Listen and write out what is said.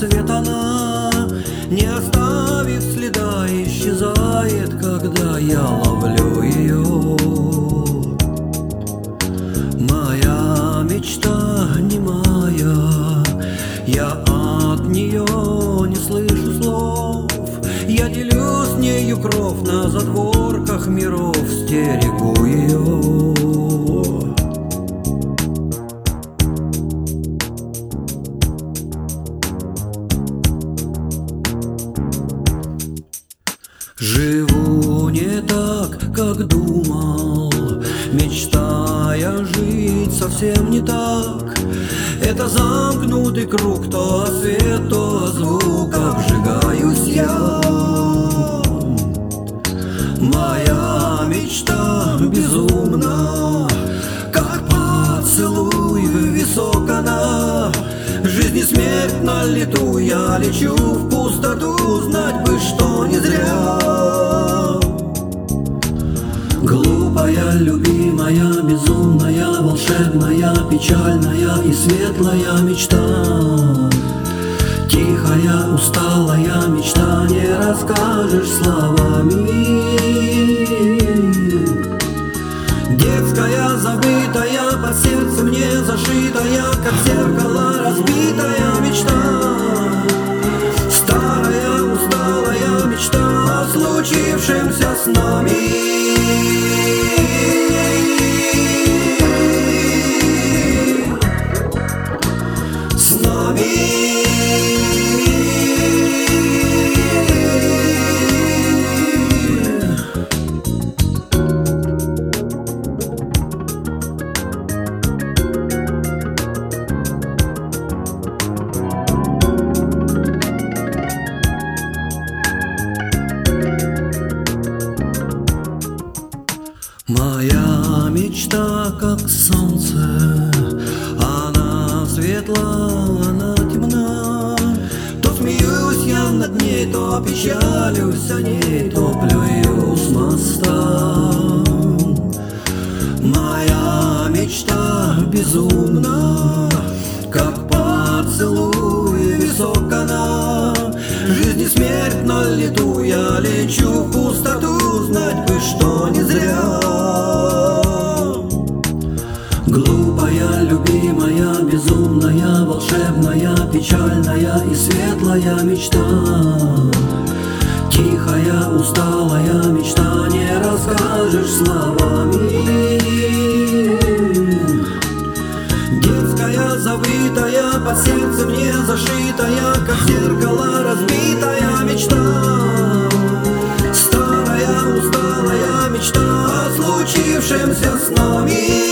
свет она, не оставив следа, исчезает, когда я ловлю ее. Моя мечта немая, я от нее не слышу слов. Я делю с нею кров, на задворках миров стерегу ее. Живу не так, как думал, мечтая жить совсем не так. Это замкнутый круг, то от свет, то от звук обжигаюсь я. Моя мечта безумна, как поцелуй в висок она. Жизнь и смерть на лету, я лечу в пустоту, знать бы, что не зря. Глупая, любимая, безумная, волшебная, печальная и светлая мечта. Тихая, усталая мечта, не расскажешь словами. Детская, забытая, под сердцем не зашитая, как зеркало разбитая мечта. Старая, усталая мечта о случившемся с нами. Моя мечта, как солнце, она светла, она темна. То смеюсь я над ней, то печалюсь о ней, то плюю с моста. Моя мечта безумна, как поцелуй в висок она. Жизнь и смерть на лету, я лечу в пустоту, знать бы, что не зря. Глупая, любимая, безумная, волшебная, печальная и светлая мечта. Тихая, усталая мечта, не расскажешь словами. Детская, забытая, под сердцем не зашитая, как зеркало разбитая мечта. Старая, усталая мечта о случившемся с нами.